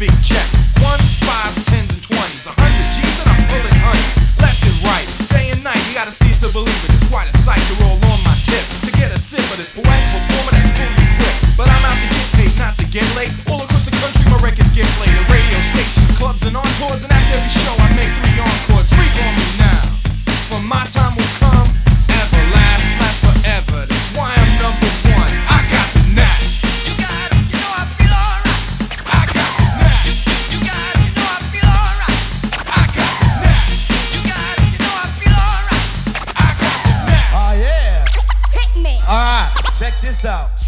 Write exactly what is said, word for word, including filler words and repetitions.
big check. Ones, fives, tens, and twenties. A hundred G's and I'm pulling honey. Left and right, day and night. You gotta see it to believe it. It's quite a sight to roll on my tip. To get a sip of this poetic performer that's fully equipped. But I'm out to get paid, not to get laid. All across the country, my records get played. At radio stations, clubs, and on tours. And after every show, I make three encores. Sleep on me now. For my time will come. Ever last, last forever. That's why I'm number one. I got the knack. You got it, you know I feel alright. I got the knack. You got it, you know I feel alright. I got the knack. You got it, you know I feel alright. I got the knack. Oh yeah. Hit me. All right, check this out.